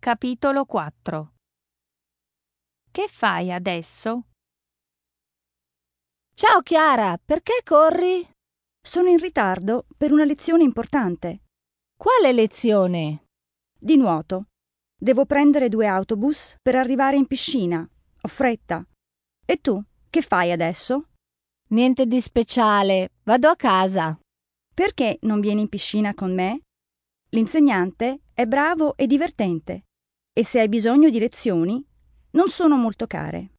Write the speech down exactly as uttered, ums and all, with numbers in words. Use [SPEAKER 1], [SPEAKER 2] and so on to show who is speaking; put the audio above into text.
[SPEAKER 1] Capitolo quattro. Che fai adesso?
[SPEAKER 2] Ciao Chiara, perché corri?
[SPEAKER 3] Sono in ritardo per una lezione importante.
[SPEAKER 2] Quale lezione?
[SPEAKER 3] Di nuoto. Devo prendere due autobus per arrivare in piscina. Ho fretta. E tu, che fai adesso?
[SPEAKER 2] Niente di speciale, vado a casa.
[SPEAKER 3] Perché non vieni in piscina con me? L'insegnante è bravo e divertente. E se hai bisogno di lezioni, non sono molto care.